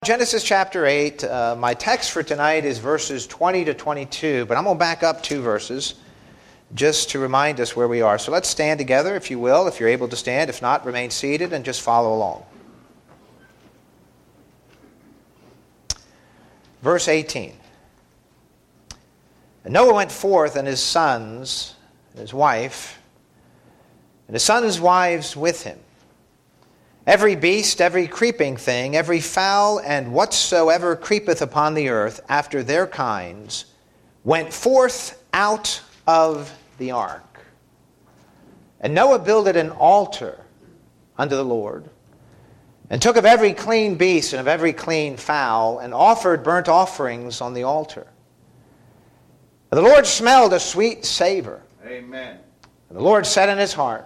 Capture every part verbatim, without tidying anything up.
Genesis chapter eight, uh, my text for tonight is verses twenty to twenty-two, but I'm going to back up two verses just to remind us where we are. So let's stand together, if you will, if you're able to stand. If not, remain seated and just follow along. Verse eighteen. And Noah went forth, and his sons, and his wife, and his sons' wives with him. Every beast, every creeping thing, every fowl, and whatsoever creepeth upon the earth after their kinds, went forth out of the ark. And Noah builded an altar unto the Lord, and took of every clean beast and of every clean fowl, and offered burnt offerings on the altar. And the Lord smelled a sweet savor. Amen. And the Lord said in his heart,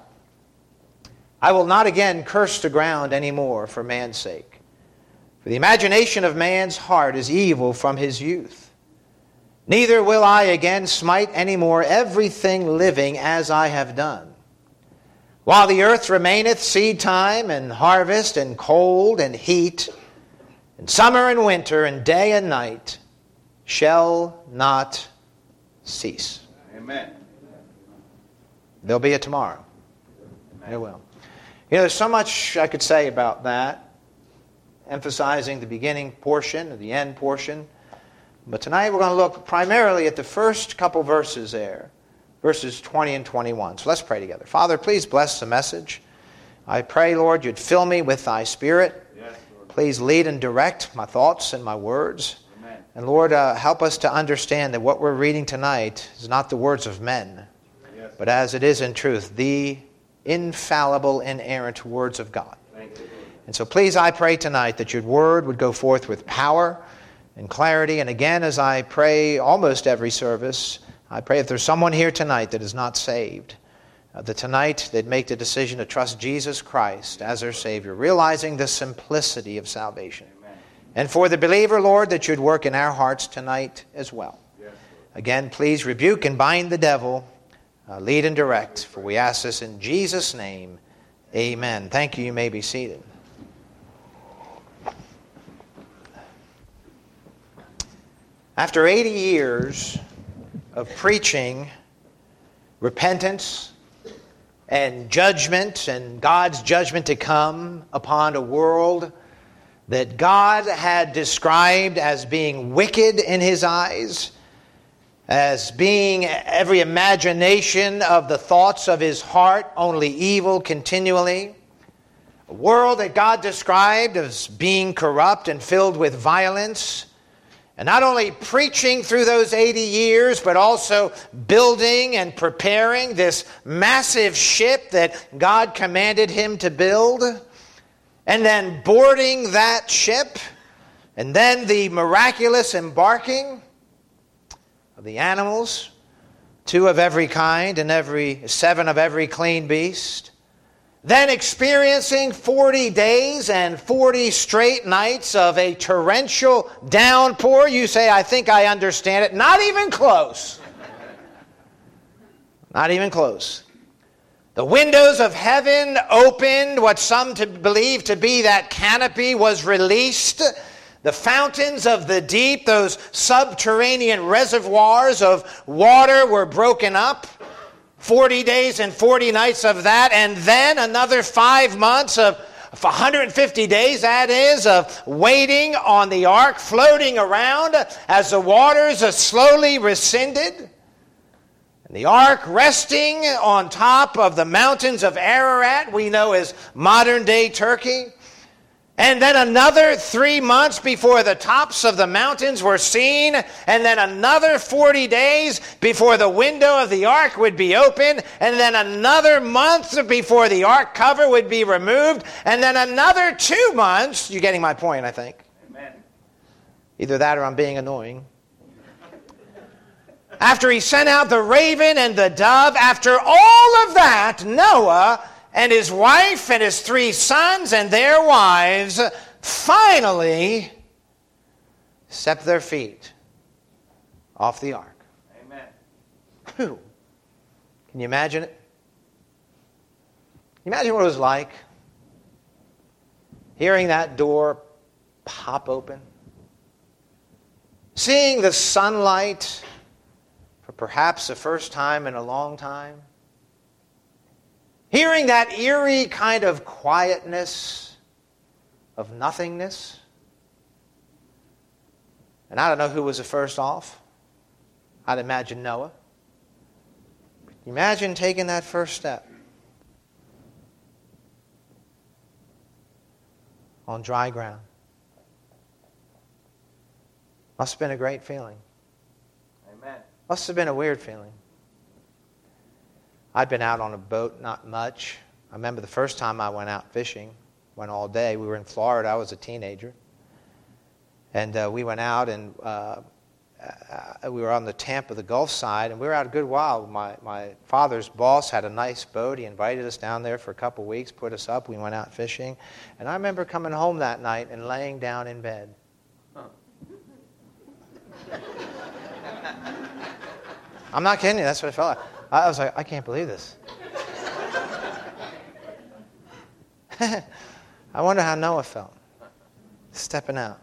I will not again curse the ground any more for man's sake. For the imagination of man's heart is evil from his youth. Neither will I again smite any more everything living as I have done. While the earth remaineth, seed time and harvest and cold and heat, and summer and winter and day and night shall not cease. Amen. There'll be a tomorrow. Amen. There will. You know, there's so much I could say about that, emphasizing the beginning portion or the end portion. But tonight we're going to look primarily at the first couple verses there, verses twenty and twenty-one. So let's pray together. Father, please bless the message. I pray, Lord, you'd fill me with thy Spirit. Yes, Lord. Please lead and direct my thoughts and my words. Amen. And Lord, uh, help us to understand that what we're reading tonight is not the words of men, Yes. but as it is in truth, the infallible, inerrant words of God. Thank you, Lord. And so please, I pray tonight that your word would go forth with power and clarity. And again, as I pray almost every service, I pray if there's someone here tonight that is not saved, uh, that tonight they'd make the decision to trust Jesus Christ as their Savior, realizing the simplicity of salvation. Amen. And for the believer, Lord, that you'd work in our hearts tonight as well. Yes, Lord. Again, please rebuke and bind the devil. Uh, lead and direct, for we ask this in Jesus' name. Amen. Thank you. You may be seated. After eighty years of preaching repentance and judgment and God's judgment to come upon a world that God had described as being wicked in his eyes, as being every imagination of the thoughts of his heart, only evil continually. A world that God described as being corrupt and filled with violence. And not only preaching through those eighty years, but also building and preparing this massive ship that God commanded him to build. And then boarding that ship. And then the miraculous embarking of the animals, two of every kind and every seven of every clean beast. Then experiencing forty days and forty straight nights of a torrential downpour. You say, I think I understand it. Not even close. Not even close. The windows of heaven opened. What some to believe to be that canopy was released. The fountains of the deep, those subterranean reservoirs of water, were broken up. Forty days and forty nights of that, and then another five months of one hundred fifty days, that is, of waiting on the ark, floating around as the waters slowly rescinded. And the ark resting on top of the mountains of Ararat, we know as modern-day Turkey. And then another three months before the tops of the mountains were seen. And then another forty days before the window of the ark would be opened. And then another month before the ark cover would be removed. And then another two months. You're getting my point, I think. Amen. Either that or I'm being annoying. After he sent out the raven and the dove, after all of that, Noah and his wife and his three sons and their wives finally stepped their feet off the ark. Amen. Whew. Can you imagine it? Can you imagine what it was like? Hearing that door pop open. Seeing the sunlight for perhaps the first time in a long time. Hearing that eerie kind of quietness of nothingness. And I don't know who was the first off. I'd imagine Noah. Imagine taking that first step on dry ground. Must have been a great feeling. Amen. Must have been a weird feeling. I'd been out on a boat, not much. I remember the first time I went out fishing, went all day. We were in Florida. I was a teenager. And uh, we went out and uh, uh, we were on the Tampa, the Gulf side, and we were out a good while. My, my father's boss had a nice boat. He invited us down there for a couple of weeks, put us up. We went out fishing. And I remember coming home that night and laying down in bed. Huh. I'm not kidding you. That's what I felt like. I was like, I can't believe this. I wonder how Noah felt stepping out.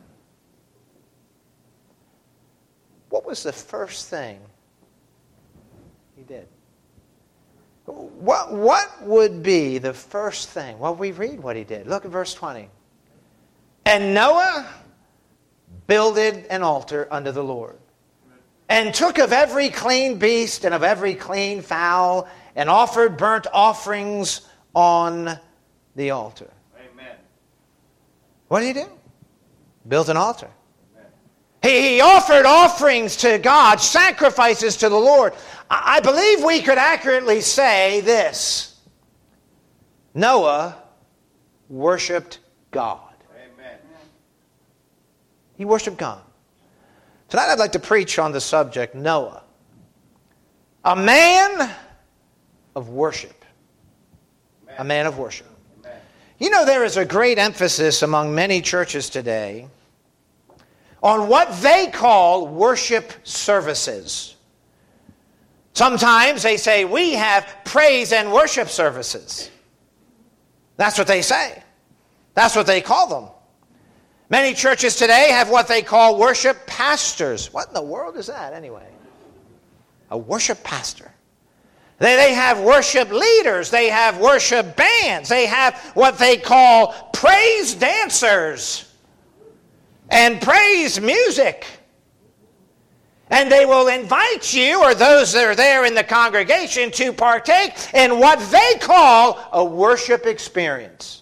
What was the first thing he did? What, what would be the first thing? Well, we read what he did. Look at verse twenty. And Noah builded an altar unto the Lord, and took of every clean beast and of every clean fowl, and offered burnt offerings on the altar. Amen. What did he do? Built an altar. He, he offered offerings to God, sacrifices to the Lord. I, I believe we could accurately say this. Noah worshiped God. Amen. He worshiped God. Tonight I'd like to preach on the subject, Noah, a man of worship. Amen. A man of worship. Amen. You know, there is a great emphasis among many churches today on what they call worship services. Sometimes they say, we have praise and worship services. That's what they say. That's what they call them. Many churches today have what they call worship pastors. What in the world is that anyway? A worship pastor. They, they have worship leaders. They have worship bands. They have what they call praise dancers and praise music. And they will invite you or those that are there in the congregation to partake in what they call a worship experience.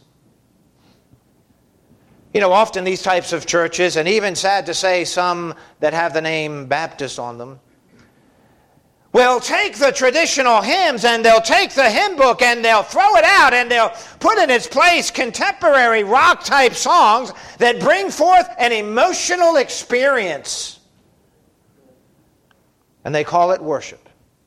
You know, often these types of churches, and even sad to say some that have the name Baptist on them, will take the traditional hymns and they'll take the hymn book and they'll throw it out and they'll put in its place contemporary rock-type songs that bring forth an emotional experience. And they call it worship.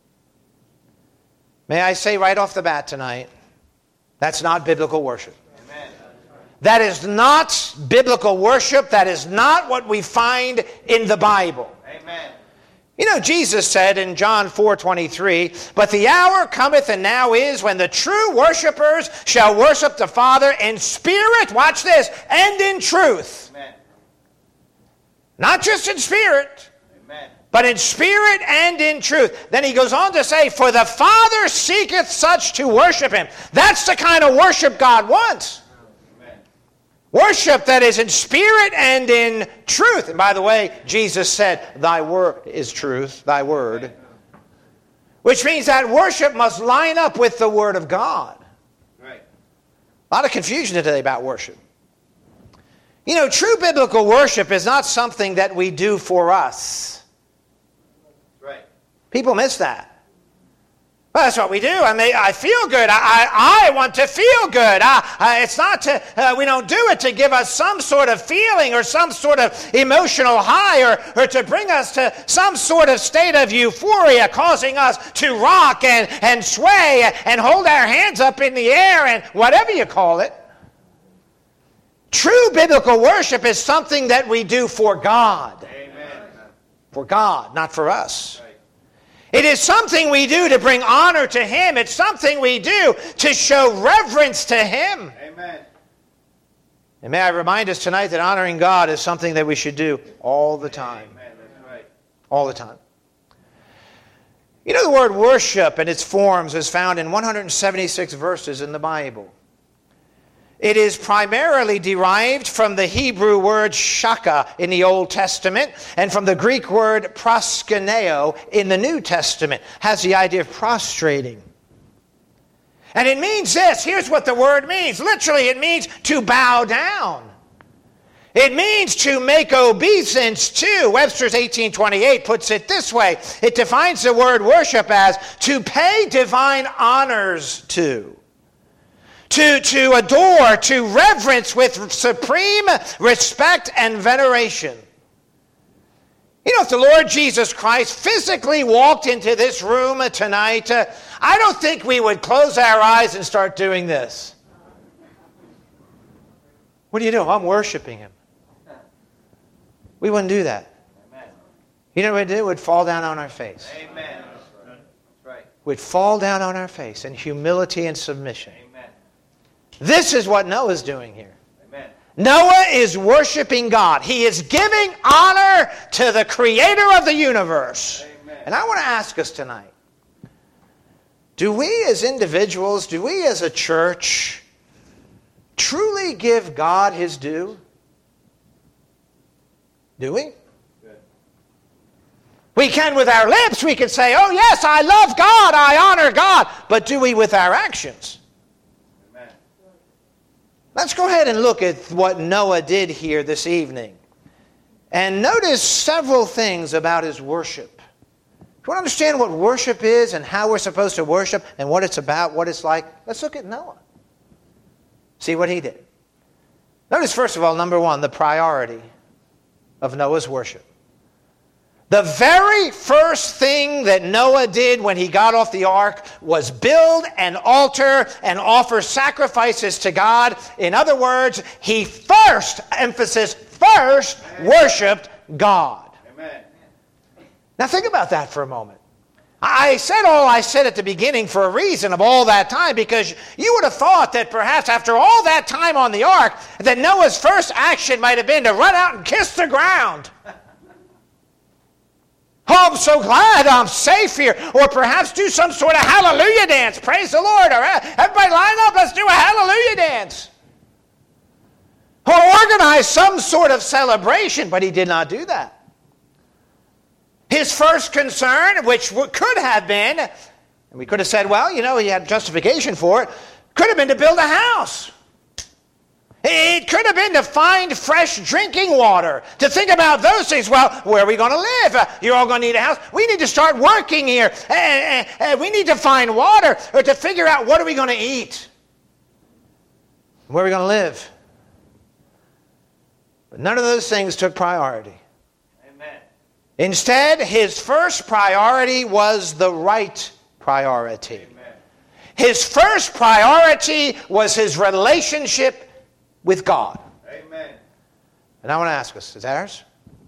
May I say right off the bat tonight, that's not biblical worship. That is not biblical worship. That is not what we find in the Bible. Amen. You know, Jesus said in John four twenty-three, but the hour cometh and now is when the true worshipers shall worship the Father in spirit, watch this, and in truth. Amen. Not just in spirit, Amen. but in spirit and in truth. Then he goes on to say, for the Father seeketh such to worship him. That's the kind of worship God wants. Worship that is in spirit and in truth. And by the way, Jesus said, thy word is truth, thy word. Which means that worship must line up with the word of God. Right. A lot of confusion today about worship. You know, true biblical worship is not something that we do for us. Right. People miss that. Well, that's what we do. I mean, I feel good. I, I, I want to feel good. I, I, it's not to, uh, we don't do it to give us some sort of feeling or some sort of emotional high or, or to bring us to some sort of state of euphoria, causing us to rock and, and sway and hold our hands up in the air and whatever you call it. True biblical worship is something that we do for God. Amen. For God, not for us. It is something we do to bring honor to Him. It's something we do to show reverence to Him. Amen. And may I remind us tonight that honoring God is something that we should do all the time. Amen. That's right. All the time. You know, the word worship and its forms is found in one hundred seventy-six verses in the Bible. It is primarily derived from the Hebrew word shaka in the Old Testament and from the Greek word proskuneo in the New Testament. Has the idea of prostrating. And it means this. Here's what the word means. Literally, it means to bow down. It means to make obeisance to. Webster's eighteen twenty-eight puts it this way. It defines the word worship as to pay divine honors to. To, to adore, to reverence with supreme respect and veneration. You know, if the Lord Jesus Christ physically walked into this room tonight, uh, I don't think we would close our eyes and start doing this. What do you do? I'm worshiping Him. We wouldn't do that. Amen. You know what we'd do? We'd fall down on our face. Amen. That's right. We'd fall down on our face in humility and submission. Amen. This is what Noah's doing here. Amen. Noah is worshiping God. He is giving honor to the Creator of the universe. Amen. And I want to ask us tonight, do we as individuals, do we as a church truly give God His due? Do we? Good. We can with our lips. We can say, oh yes, I love God, I honor God. But do we with our actions? Amen. Let's go ahead and look at what Noah did here this evening. And notice several things about his worship. If you want to understand what worship is and how we're supposed to worship and what it's about, what it's like, let's look at Noah. See what he did. Notice, first of all, number one, the priority of Noah's worship. The very first thing that Noah did when he got off the ark was build an altar and offer sacrifices to God. In other words, he first, emphasis, first worshipped God. Amen. Now think about that for a moment. I said all I said at the beginning for a reason of all that time, because you would have thought that perhaps after all that time on the ark, that Noah's first action might have been to run out and kiss the ground. Oh, I'm so glad I'm safe here. Or perhaps do some sort of hallelujah dance. Praise the Lord. All right, everybody line up. Let's do a hallelujah dance. Or organize some sort of celebration, but he did not do that. His first concern, which could have been, and we could have said, well, you know, he had justification for it, could have been to build a house. It could have been to find fresh drinking water, to think about those things. Well, where are we going to live? Uh, you're all going to need a house. We need to start working here. Uh, uh, uh, we need to find water, or to figure out what are we going to eat. Where are we going to live? But none of those things took priority. Amen. Instead, his first priority was the right priority. Amen. His first priority was his relationship with God. Amen. And I want to ask us, is that ours?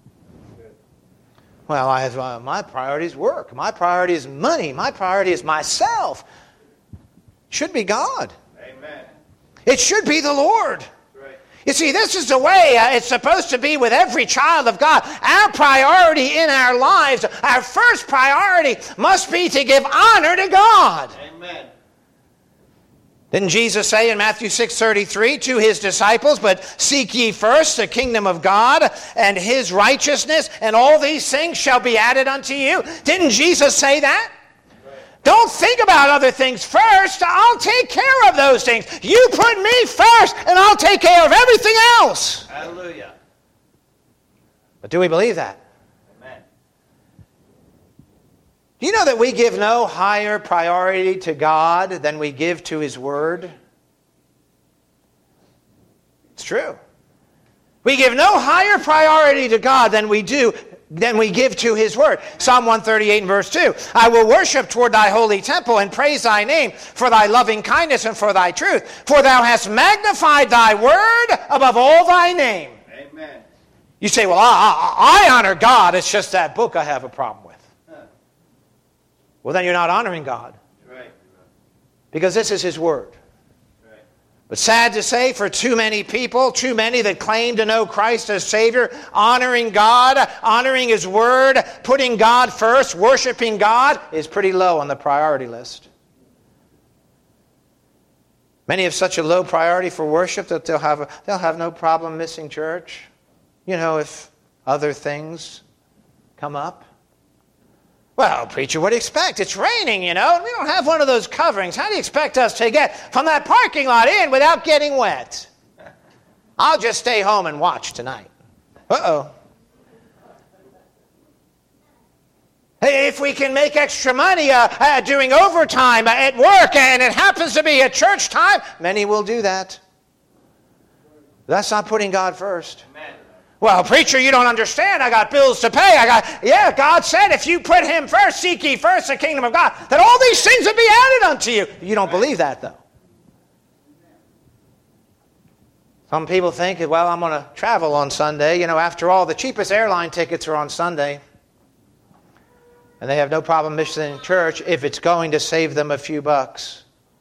Well, I have, uh, my priority is work. My priority is money. My priority is myself. It should be God. Amen. It should be the Lord. Right. You see, this is the way uh, it's supposed to be with every child of God. Our priority in our lives, our first priority must be to give honor to God. Amen. Didn't Jesus say in Matthew six thirty-three to his disciples, but seek ye first the kingdom of God and his righteousness, and all these things shall be added unto you? Didn't Jesus say that? Right. Don't think about other things first. I'll take care of those things. You put me first, and I'll take care of everything else. Hallelujah. But do we believe that? Amen. Do you know that we give no higher priority to God than we give to His Word? It's true. We give no higher priority to God than we do than we give to His Word. Psalm one thirty-eight and verse two. I will worship toward thy holy temple and praise thy name for thy loving kindness and for thy truth. For thou hast magnified thy word above all thy name. Amen. You say, well, I, I, I honor God. It's just that book I have a problem with. Well, then you're not honoring God. Right. Because this is His Word. Right. But sad to say, for too many people, too many that claim to know Christ as Savior, honoring God, honoring His Word, putting God first, worshiping God, is pretty low on the priority list. Many have such a low priority for worship that they'll have, a, they'll have no problem missing church. You know, if other things come up. Well, preacher, what do you expect? It's raining, you know, and we don't have one of those coverings. How do you expect us to get from that parking lot in without getting wet? I'll just stay home and watch tonight. Uh-oh. Hey, if we can make extra money uh, uh, doing overtime uh, at work and it happens to be at church time, many will do that. That's not putting God first. Amen. Well, preacher, you don't understand. I got bills to pay. I got, yeah, God said if you put Him first, seek ye first the kingdom of God, that all these things will be added unto you. You don't believe that, though. Some people think, well, I'm going to travel on Sunday. You know, after all, the cheapest airline tickets are on Sunday. And they have no problem missing church if it's going to save them a few bucks.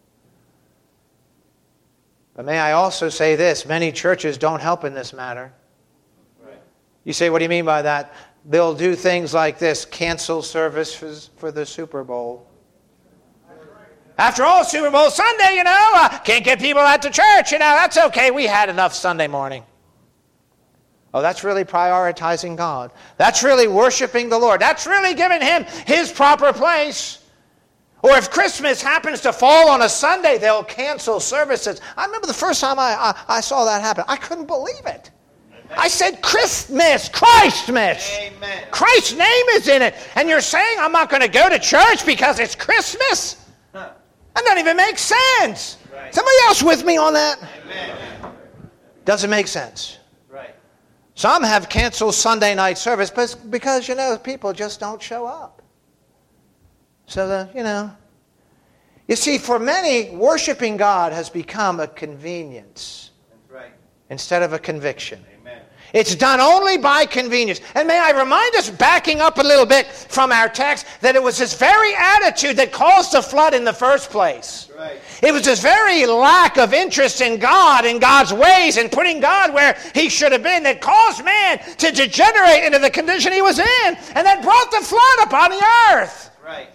But may I also say this, many churches don't help in this matter. You say, what do you mean by that? They'll do things like this, cancel services for the Super Bowl. After all, Super Bowl Sunday, you know, uh, can't get people out to church, you know, that's okay. We had enough Sunday morning. Oh, that's really prioritizing God. That's really worshiping the Lord. That's really giving Him His proper place. Or if Christmas happens to fall on a Sunday, they'll cancel services. I remember the first time I, I, I saw that happen. I couldn't believe it. I said Christmas, Christmas. Amen. Christ's name is in it. And you're saying I'm not going to go to church because it's Christmas? Huh. That doesn't even make sense. Right. Somebody else with me on that? Amen. Doesn't make sense. Right. Some have canceled Sunday night service because, you know, people just don't show up. So, the, you know. You see, for many, worshiping God has become a convenience. That's right. Instead of a conviction. Amen. It's done only by convenience. And may I remind us, backing up a little bit from our text, that it was this very attitude that caused the flood in the first place. Right. It was this very lack of interest in God and God's ways and putting God where He should have been that caused man to degenerate into the condition he was in, and that brought the flood upon the earth. Right.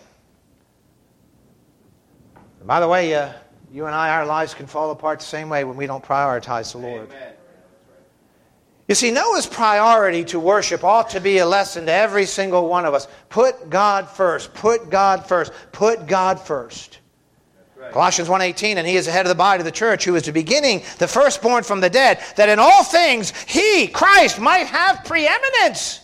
And by the way, uh, you and I, our lives can fall apart the same way when we don't prioritize the Lord. Amen. You see, Noah's priority to worship ought to be a lesson to every single one of us. Put God first. Put God first. Put God first. Right. Colossians one eighteen, and He is the head of the body of the church, who is the beginning, the firstborn from the dead, that in all things He, Christ, might have preeminence.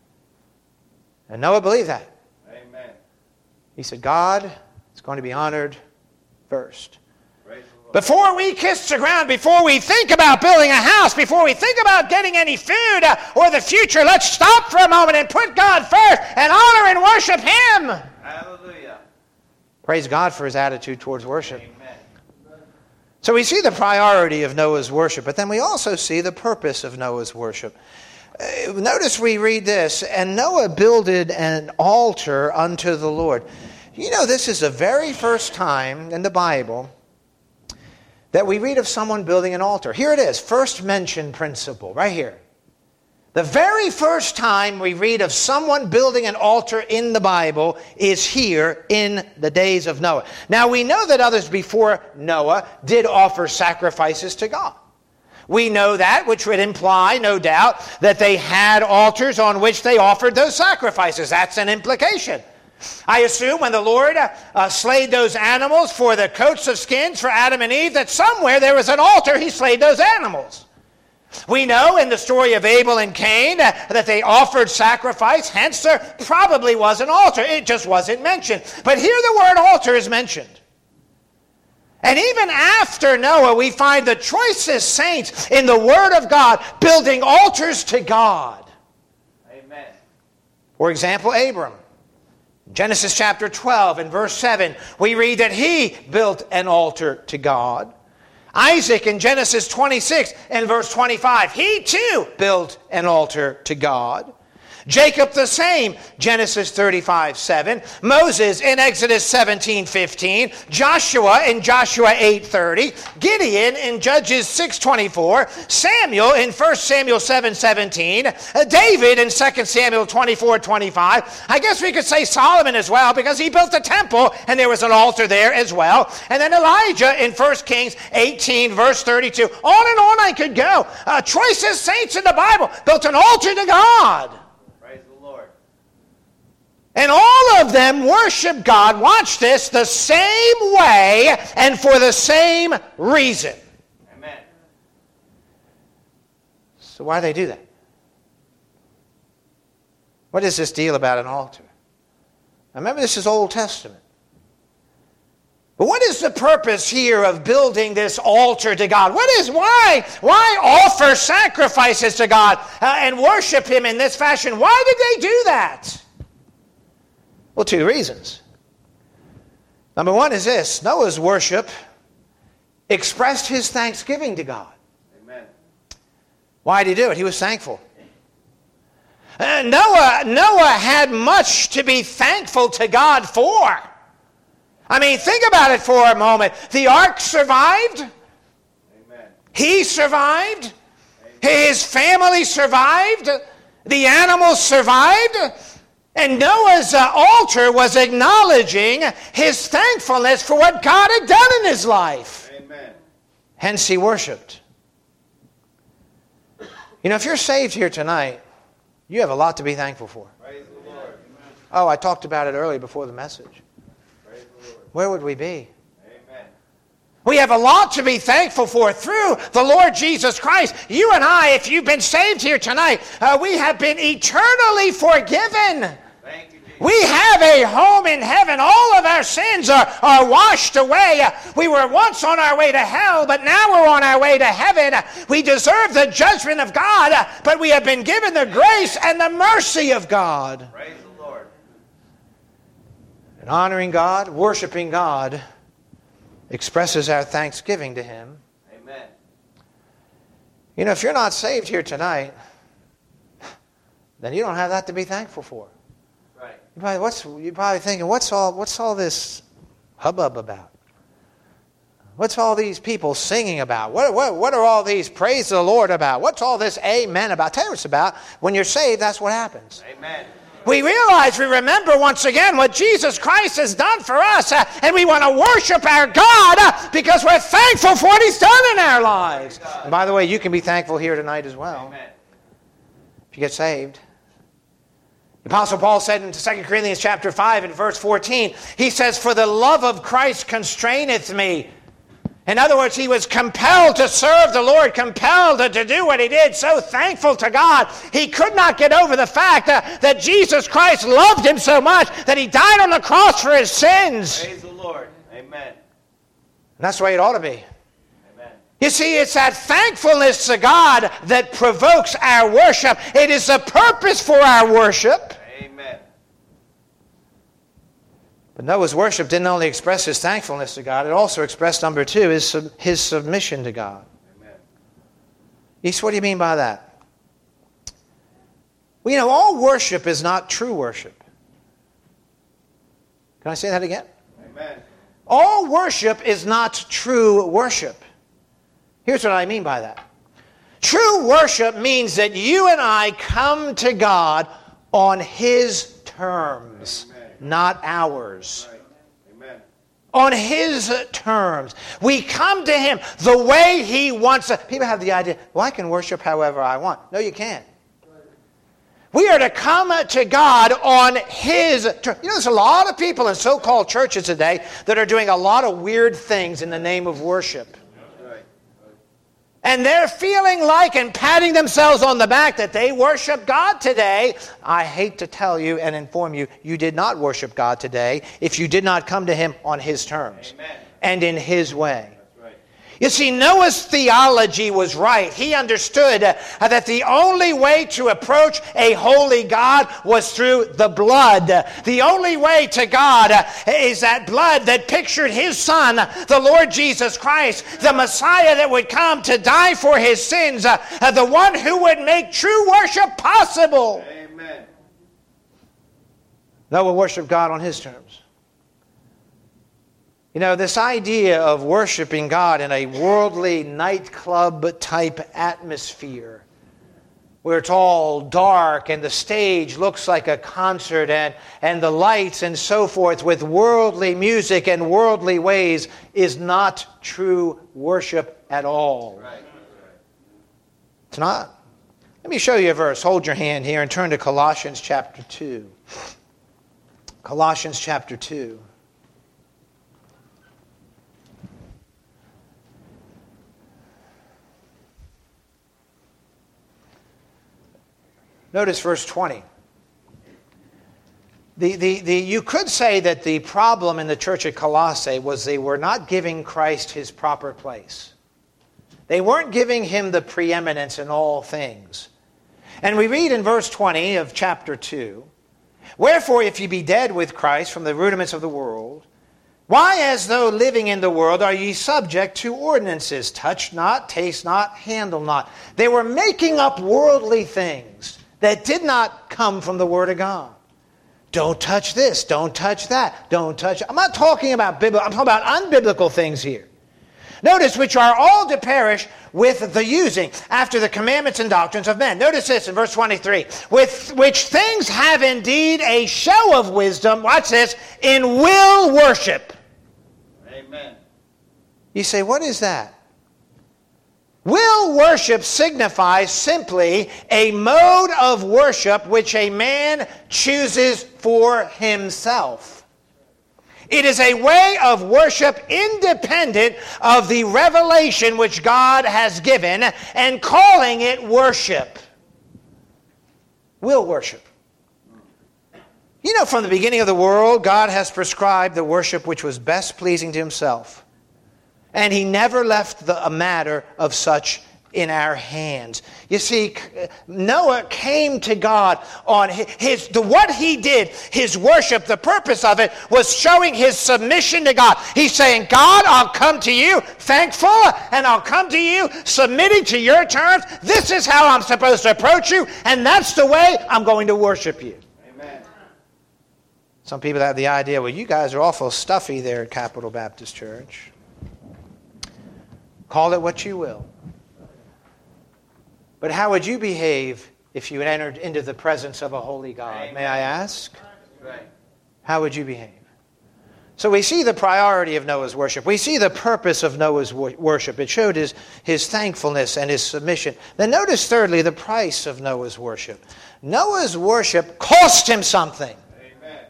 And Noah believed that. Amen. He said, God is going to be honored first. Before we kiss the ground, before we think about building a house, before we think about getting any food uh, or the future, let's stop for a moment and put God first and honor and worship Him. Hallelujah. Praise God for His attitude towards worship. Amen. So we see the priority of Noah's worship, but then we also see the purpose of Noah's worship. Uh, notice we read this, and Noah builded an altar unto the Lord. You know, this is the very first time in the Bible that we read of someone building an altar. Here it is, first mention principle, right here. The very first time we read of someone building an altar in the Bible is here in the days of Noah. Now we know that others before Noah did offer sacrifices to God. We know that, which would imply, no doubt, that they had altars on which they offered those sacrifices. That's an implication. I assume when the Lord uh, slayed those animals for the coats of skins for Adam and Eve, that somewhere there was an altar He slayed those animals. We know in the story of Abel and Cain uh, that they offered sacrifice, hence there probably was an altar. It just wasn't mentioned. But here the word altar is mentioned. And even after Noah, we find the choicest saints in the Word of God building altars to God. Amen. For example, Abram. Genesis chapter twelve and verse seven, we read that he built an altar to God. Isaac in Genesis twenty-six and verse twenty-five, he too built an altar to God. Jacob the same, Genesis thirty-five seven. Moses in Exodus seventeen fifteen. Joshua in Joshua eight thirty. Gideon in Judges six twenty-four. Samuel in First Samuel seven seventeen. Uh, David in Second Samuel twenty-four twenty-five. I guess we could say Solomon as well, because he built a temple and there was an altar there as well. And then Elijah in First Kings eighteen verse thirty-two. On and on I could go. Uh, choicest saints in the Bible built an altar to God. And all of them worship God, watch this, the same way and for the same reason. Amen. So why do they do that? What is this deal about an altar? Now remember, this is Old Testament. But what is the purpose here of building this altar to God? What is, why, why offer sacrifices to God uh, and worship Him in this fashion? Why did they do that? Well, two reasons. Number one is this: Noah's worship expressed his thanksgiving to God. Amen. Why did he do it? He was thankful. Uh, Noah, Noah had much to be thankful to God for. I mean, think about it for a moment. The ark survived. Amen. He survived. Amen. His family survived. The animals survived. And Noah's uh, altar was acknowledging his thankfulness for what God had done in his life. Amen. Hence he worshiped. You know, if you're saved here tonight, you have a lot to be thankful for. Praise the Lord. Oh, I talked about it earlier before the message. Praise the Lord. Where would we be? Amen. We have a lot to be thankful for through the Lord Jesus Christ. You and I, if you've been saved here tonight, uh, we have been eternally forgiven. Thank you, Jesus. We have a home in heaven. All of our sins are, are washed away. We were once on our way to hell, but now we're on our way to heaven. We deserve the judgment of God, but we have been given the grace and the mercy of God. Praise the Lord. And honoring God, worshiping God, expresses our thanksgiving to Him. Amen. You know, if you're not saved here tonight, then you don't have that to be thankful for. Right. You're probably, what's, you're probably thinking, what's all, what's all this hubbub about? What's all these people singing about? What, what, what are all these praise the Lord about? What's all this amen about? Tell you what it's about. When you're saved, that's what happens. Amen. We realize, we remember once again what Jesus Christ has done for us, uh, and we want to worship our God uh, because we're thankful for what He's done in our lives. And by the way, you can be thankful here tonight as well. Amen. If you get saved. The Apostle Paul said in Second Corinthians chapter five and verse fourteen, he says, "For the love of Christ constraineth me." In other words, he was compelled to serve the Lord, compelled to, to do what he did, so thankful to God. He could not get over the fact that, that Jesus Christ loved him so much that he died on the cross for his sins. Praise the Lord. Amen. And that's the way it ought to be. Amen. You see, it's that thankfulness to God that provokes our worship. It is the purpose for our worship. Amen. But Noah's worship didn't only express his thankfulness to God, it also expressed, number two, his, sub- his submission to God. Amen. Yes, what do you mean by that? Well, you know, all worship is not true worship. Can I say that again? Amen. All worship is not true worship. Here's what I mean by that. True worship means that you and I come to God on His terms, Amen. not ours. Right. Amen. On His terms. We come to Him the way He wants us. People have the idea, well, I can worship however I want. No, you can't. We are to come to God on His terms. You know, there's a lot of people in so-called churches today that are doing a lot of weird things in the name of worship. And they're feeling like and patting themselves on the back that they worship God today. I hate to tell you and inform you, you did not worship God today if you did not come to Him on His terms. Amen. And in His way. That's right. You see, Noah's theology was right. He understood uh, that the only way to approach a holy God was through the blood. The only way to God uh, is that blood that pictured His Son, the Lord Jesus Christ, the Messiah that would come to die for His sins, uh, uh, the one who would make true worship possible. Amen. Noah worshiped God on his terms. You know, this idea of worshiping God in a worldly nightclub type atmosphere where it's all dark and the stage looks like a concert and, and the lights and so forth with worldly music and worldly ways is not true worship at all. Right. It's not. Let me show you a verse. Hold your hand here and turn to Colossians chapter two. Colossians chapter two. Notice verse twenty. The, the, the, you could say that the problem in the church at Colossae was they were not giving Christ his proper place. They weren't giving him the preeminence in all things. And we read in verse twenty of chapter two, "Wherefore, if ye be dead with Christ from the rudiments of the world, why, as though living in the world, are ye subject to ordinances? Touch not, taste not, handle not." They were making up worldly things that did not come from the Word of God. Don't touch this, don't touch that, don't touch... I'm not talking about biblical, I'm talking about unbiblical things here. Notice, which are all to perish with the using, after the commandments and doctrines of men. Notice this in verse twenty-three. "With which things have indeed a show of wisdom," watch this, "in will worship." Amen. You say, what is that? Will worship signifies simply a mode of worship which a man chooses for himself. It is a way of worship independent of the revelation which God has given and calling it worship. Will worship. You know, from the beginning of the world, God has prescribed the worship which was best pleasing to himself. And he never left the, a matter of such in our hands. You see, Noah came to God on his, his the, what he did, his worship, the purpose of it was showing his submission to God. He's saying, God, I'll come to you thankful, and I'll come to you submitting to your terms. This is how I'm supposed to approach you, and that's the way I'm going to worship you. Amen. Some people have the idea, well, you guys are awful stuffy there at Capital Baptist Church. Call it what you will. But how would you behave if you entered into the presence of a holy God? Amen. May I ask? Right. How would you behave? So we see the priority of Noah's worship. We see the purpose of Noah's worship. It showed his, his thankfulness and his submission. Then notice thirdly the price of Noah's worship. Noah's worship cost him something. Amen.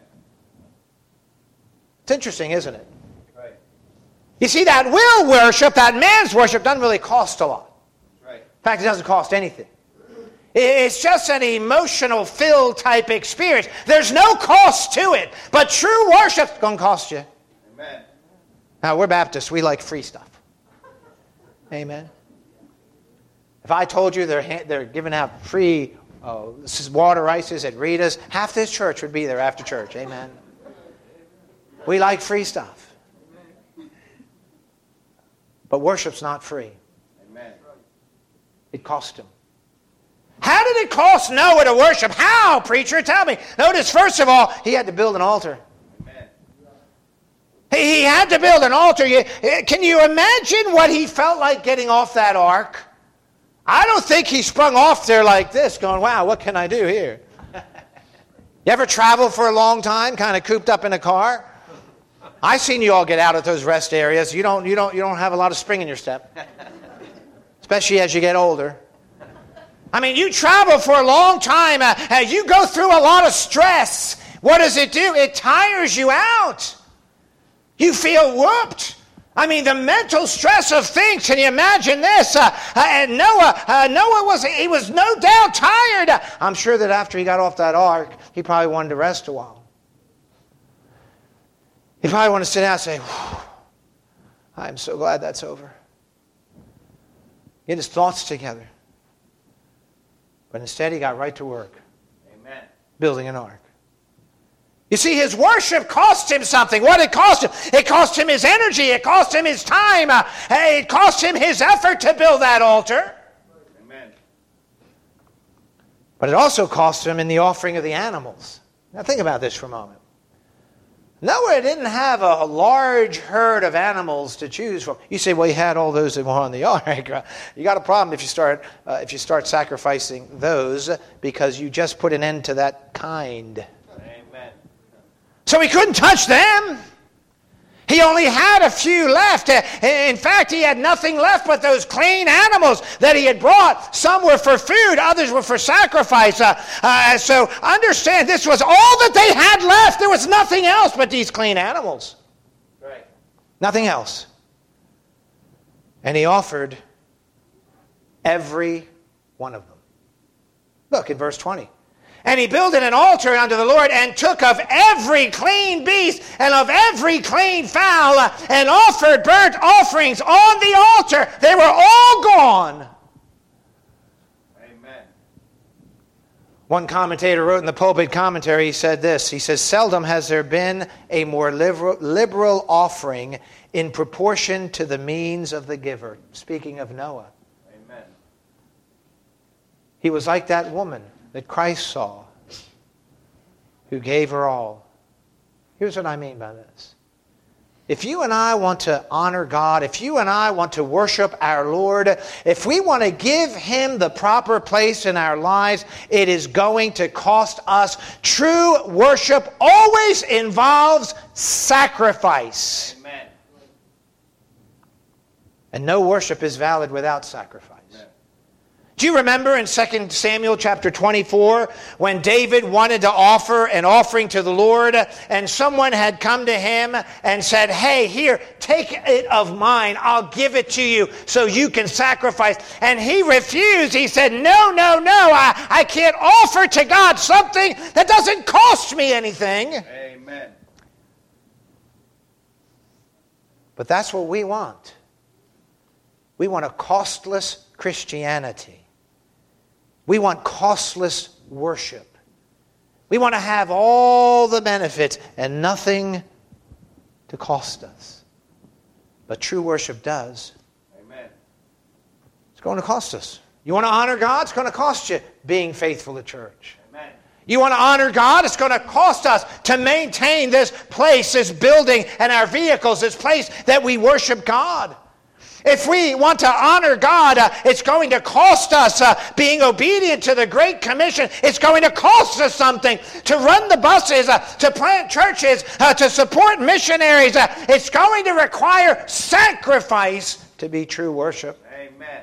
It's interesting, isn't it? You see, that will worship, that man's worship, doesn't really cost a lot. Right. In fact, it doesn't cost anything. It's just an emotional filled type experience. There's no cost to it. But true worship's going to cost you. Amen. Now, we're Baptists. We like free stuff. Amen. If I told you they're, they're giving out free uh, water ices at Rita's, half this church would be there after church. Amen. We like free stuff. But worship's not free. Amen. It cost him. How did it cost Noah to worship? How, preacher? Tell me. Notice, first of all, he had to build an altar. Amen. He, he had to build an altar. You, can you imagine what he felt like getting off that ark? I don't think he sprung off there like this, going, wow, what can I do here? You ever travel for a long time, kind of cooped up in a car? I've seen you all get out at those rest areas. You don't, you don't, you don't have a lot of spring in your step, especially as you get older. I mean, you travel for a long time. Uh, uh, you go through a lot of stress. What does it do? It tires you out. You feel whooped. I mean, the mental stress of things. Can you imagine this? Uh, uh, and Noah, uh, Noah was he was no doubt tired. I'm sure that after he got off that ark, he probably wanted to rest a while. He probably wanted to sit down and say, I'm so glad that's over. Get his thoughts together. But instead he got right to work. Amen. Building an ark. You see, his worship cost him something. What did it cost him? It cost him his energy. It cost him his time. Uh, it cost him his effort to build that altar. Amen. But it also cost him in the offering of the animals. Now think about this for a moment. Noah didn't have a large herd of animals to choose from. You say, well, he had all those that were on the ark. You got a problem if you start uh, if you start sacrificing those, because you just put an end to that kind. Amen. So he couldn't touch them. He only had a few left. In fact, he had nothing left but those clean animals that he had brought. Some were for food, others were for sacrifice. Uh, uh, so understand, this was all that they had left. There was nothing else but these clean animals. Right. Nothing else. And he offered every one of them. Look in verse twenty. And he builded an altar unto the Lord, and took of every clean beast and of every clean fowl, and offered burnt offerings on the altar. They were all gone. Amen. One commentator wrote in the pulpit commentary, he said this. He says, seldom has there been a more liberal, liberal offering in proportion to the means of the giver. Speaking of Noah. Amen. He was like that woman that Christ saw, who gave her all. Here's what I mean by this. If you and I want to honor God, if you and I want to worship our Lord, if we want to give Him the proper place in our lives, it is going to cost us. True worship always involves sacrifice. Amen. And no worship is valid without sacrifice. Do you remember in Second Samuel chapter twenty-four when David wanted to offer an offering to the Lord, and someone had come to him and said, hey, here, take it of mine. I'll give it to you so you can sacrifice. And he refused. He said, no, no, no, I, I can't offer to God something that doesn't cost me anything. Amen. But that's what we want. We want a costless Christianity. We want costless worship. We want to have all the benefits and nothing to cost us. But true worship does. Amen. It's going to cost us. You want to honor God? It's going to cost you being faithful to church. Amen. You want to honor God? It's going to cost us to maintain this place, this building, and our vehicles, this place that we worship God. If we want to honor God, uh, it's going to cost us uh, being obedient to the Great Commission. It's going to cost us something to run the buses, uh, to plant churches, uh, to support missionaries. Uh, it's going to require sacrifice to be true worship. Amen.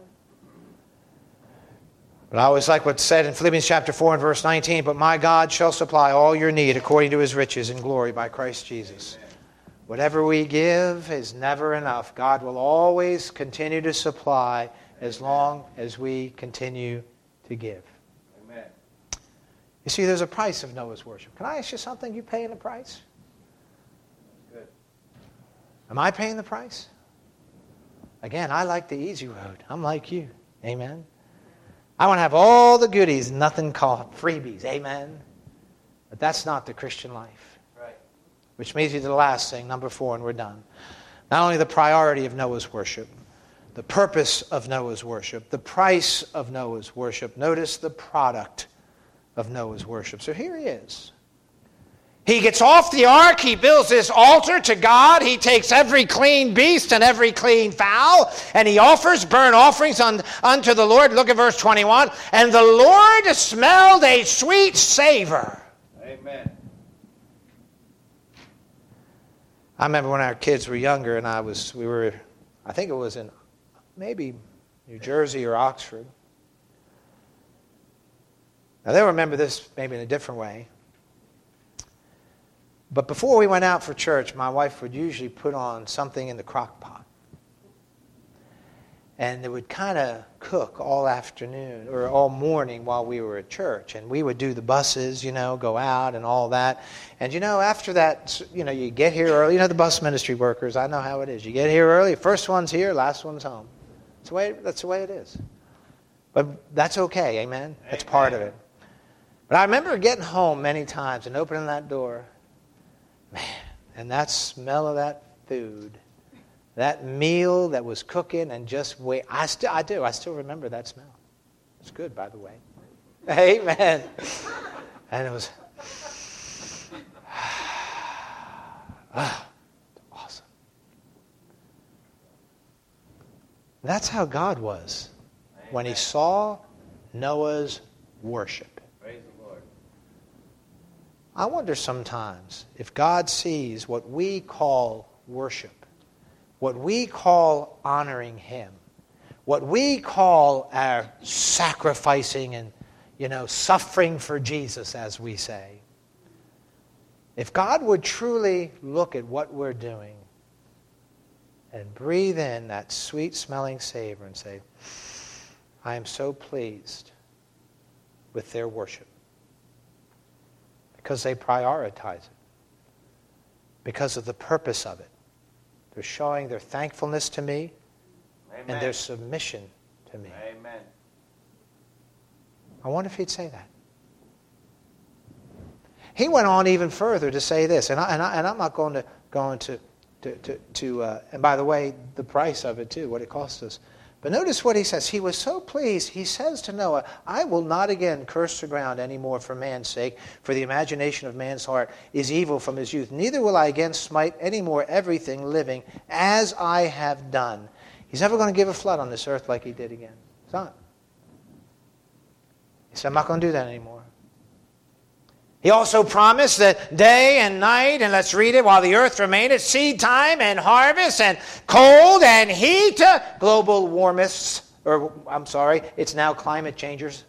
But I always like what's said in Philippians chapter four and verse nineteen, but my God shall supply all your need according to His riches in glory by Christ Jesus. Amen. Whatever we give is never enough. God will always continue to supply as long as we continue to give. Amen. You see, there's a price of Noah's worship. Can I ask you something? You paying the price? Good. Am I paying the price? Again, I like the easy road. I'm like you. Amen. I want to have all the goodies, nothing called freebies. Amen. But that's not the Christian life. Which leads you to the last thing, number four, and we're done. Not only the priority of Noah's worship, the purpose of Noah's worship, the price of Noah's worship. Notice the product of Noah's worship. So here he is. He gets off the ark. He builds this altar to God. He takes every clean beast and every clean fowl, and he offers burnt offerings un, unto the Lord. Look at verse twenty-one. And the Lord smelled a sweet savor. Amen. I remember when our kids were younger, and I was, we were, I think it was in maybe New Jersey or Oxford. Now they'll remember this maybe in a different way. But before we went out for church, my wife would usually put on something in the crock pot. And it would kind of cook all afternoon or all morning while we were at church. And we would do the buses, you know, go out and all that. And, you know, after that, you know, you get here early. You know, the bus ministry workers, I know how it is. You get here early, first one's here, last one's home. That's the way, that's the way it is. But that's okay, amen? That's Amen. part of it. But I remember getting home many times and opening that door. Man, and that smell of that food. That meal that was cooking and just wait. I still, I do. I still remember that smell. It's good, by the way. Amen. And it was, Ah, awesome. That's how God was when he saw Noah's worship. Praise the Lord. I wonder sometimes if God sees what we call worship, what we call honoring him, what we call our sacrificing and, you know, suffering for Jesus, as we say. If God would truly look at what we're doing and breathe in that sweet-smelling savor and say, I am so pleased with their worship. Because they prioritize it. Because of the purpose of it. They're showing their thankfulness to me. Amen. And their submission to me. Amen. I wonder if he'd say that. He went on even further to say this, and, I, and, I, and I'm not going to going to to to, to uh, and by the way, the price of it too, what it cost us. But notice what he says. He was so pleased. He says to Noah, "I will not again curse the ground any more for man's sake, for the imagination of man's heart is evil from his youth. Neither will I again smite any more everything living, as I have done." He's never going to give a flood on this earth like he did again. He's not. He said, I'm not going to do that anymore. He also promised that day and night, and let's read it, while the earth remaineth, seed time and harvest and cold and heat, global warmists, or I'm sorry, it's now climate changers.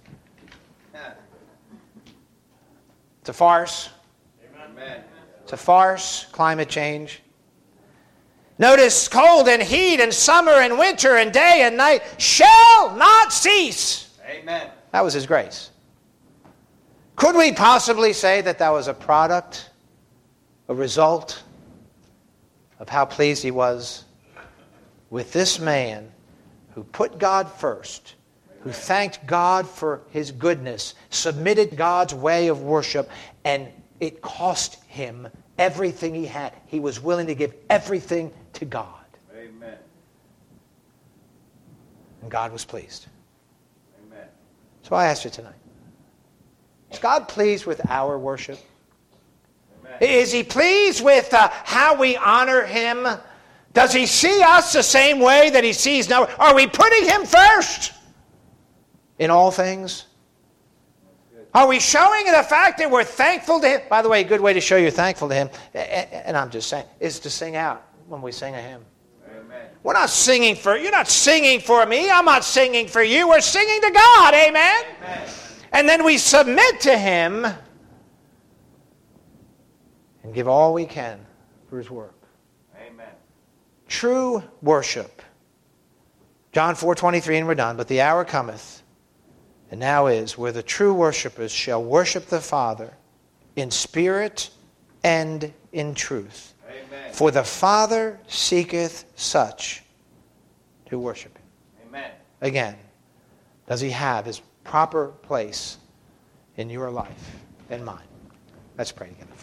It's a farce. Amen. It's a farce, climate change. Notice cold and heat and summer and winter and day and night shall not cease. Amen. That was his grace. Could we possibly say that that was a product, a result of how pleased he was with this man who put God first, who thanked God for his goodness, submitted God's way of worship, and it cost him everything he had. He was willing to give everything to God. Amen. And God was pleased. Amen. So I ask you tonight, is God pleased with our worship? Amen. Is he pleased with uh, how we honor him? Does he see us the same way that he sees Noah? Are we putting him first in all things? Are we showing the fact that we're thankful to him? By the way, a good way to show you're thankful to him, and I'm just saying, is to sing out when we sing a hymn. Amen. We're not singing for, you're not singing for me, I'm not singing for you, we're singing to God, amen? Amen. And then we submit to him and give all we can for his work. Amen. True worship. John four twenty-three, and we're done. But the hour cometh, and now is, where the true worshipers shall worship the Father in spirit and in truth. Amen. For the Father seeketh such to worship him. Amen. Again, does he have his proper place in your life and mine? Let's pray together.